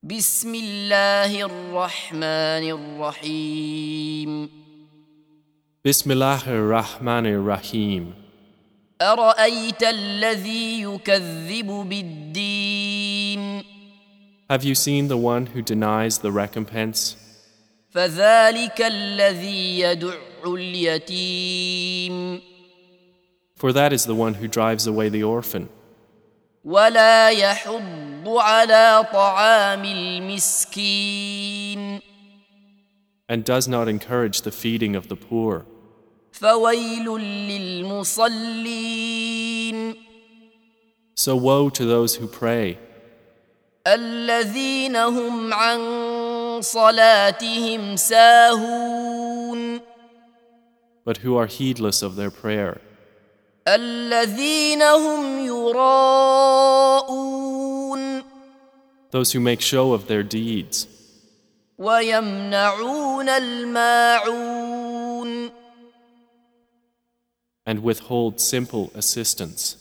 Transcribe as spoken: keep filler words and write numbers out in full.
بسم الله الرحمن الرحيم Bismillahir Rahmanir Rahim. أرأيت الذي يكذب بالدين Have you seen the one who denies the recompense? فذلك الذي يدع اليتيم For that is the one who drives away the orphan, ولا يحض على طعام المسكين and does not encourage the feeding of the poor. فويل للمصلين So woe to those who pray, الذين هم عن صلاتهم ساهون but who are heedless of their prayer, الذين هم يراءون those who make show of their deeds, ويمنعون الماعون and withhold simple assistance.